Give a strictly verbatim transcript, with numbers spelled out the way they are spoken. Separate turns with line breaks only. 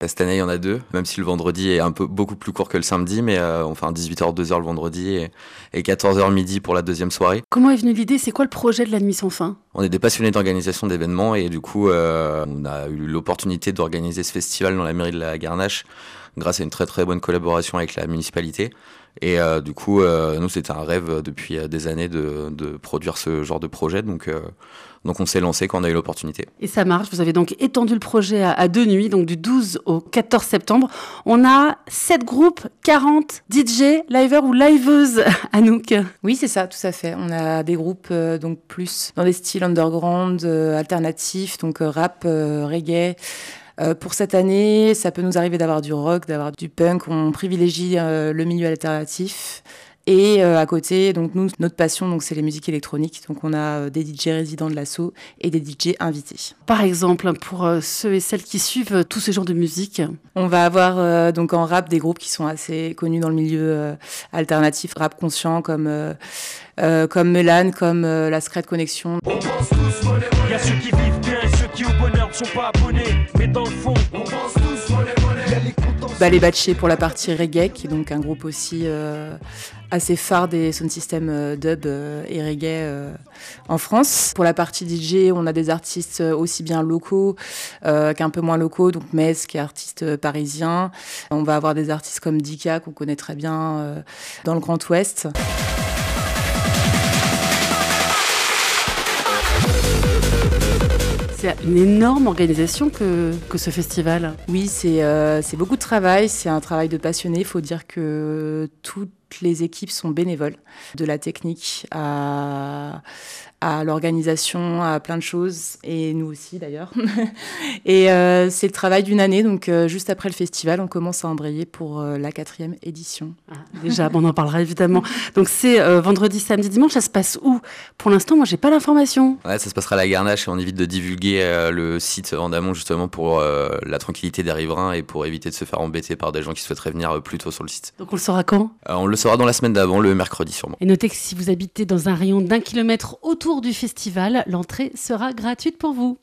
Cette année, il y en a deux, même si le vendredi est un peu beaucoup plus court que le samedi, mais euh, on fait un dix-huit heures, deux heures le vendredi et, et quatorze heures midi pour la deuxième soirée.
Comment est venue l'idée? C'est quoi le projet de la Nuit sans fin?
On est des passionnés d'organisation d'événements et du coup, euh, on a eu l'opportunité d'organiser ce festival dans la mairie de la Garnache grâce à une très très bonne collaboration avec la municipalité. Et euh, du coup, euh, nous, c'était un rêve depuis des années de, de produire ce genre de projet. Donc, euh, donc on s'est lancé quand on a eu l'opportunité.
Et ça marche. Vous avez donc étendu le projet à, à deux nuits, donc du douze au quatorze septembre. On a sept groupes, quarante D J, liveurs ou liveuses, Anouk.
Oui, c'est ça, tout à fait. On a des groupes euh, donc plus dans des styles underground, euh, alternatifs, donc euh, rap, euh, reggae. Euh, pour cette année, ça peut nous arriver d'avoir du rock, d'avoir du punk. On privilégie euh, le milieu alternatif. Et euh, à côté, donc nous, notre passion, donc c'est les musiques électroniques. Donc on a euh, des D J résidents de l'asso et des D J invités.
Par exemple, pour euh, ceux et celles qui suivent euh, tous ces genres de musique,
on va avoir euh, donc en rap des groupes qui sont assez connus dans le milieu euh, alternatif, rap conscient comme euh, euh, comme Melan, comme euh, la Secret Connection.
On pense tous monnaie, monnaie. Il y a ceux qui vivent bien et ceux qui au bonheur ne sont pas abonnés. Mais dans le fond, on pense tous monnaie, monnaie. Il y a les contents.
Bah, les Batchés pour la partie reggae, qui est donc un groupe aussi euh, assez phare des sound systems euh, dub euh, et reggae euh, en France. Pour la partie D J, on a des artistes aussi bien locaux euh, qu'un peu moins locaux, donc Metz qui est artiste euh, parisien. On va avoir des artistes comme Dika qu'on connaît très bien euh, dans le Grand Ouest.
c'est une énorme organisation que, que ce festival.
Oui, c'est euh, c'est beaucoup de travail, c'est un travail de passionné. Il faut dire que toutes les équipes sont bénévoles, de la technique à, à l'organisation, à plein de choses, et nous aussi d'ailleurs. Et euh, c'est le travail d'une année, donc euh, juste après le festival, on commence à embrayer pour euh, la quatrième édition.
Ah, déjà, bon, on en parlera évidemment. Donc c'est euh, vendredi, samedi, dimanche, ça se passe où? Pour l'instant, moi, j'ai pas l'information.
Ouais, ça se passera à la Garnache et on évite de divulguer euh, le site en amont justement pour euh, la tranquillité des riverains et pour éviter de se faire embêter par des gens qui souhaiteraient venir euh, plus tôt sur le site.
Donc on le saura quand?
Euh, on le saura dans la semaine d'avant, le mercredi sûrement.
Et notez que si vous habitez dans un rayon d'un kilomètre autour du festival, l'entrée sera gratuite pour vous.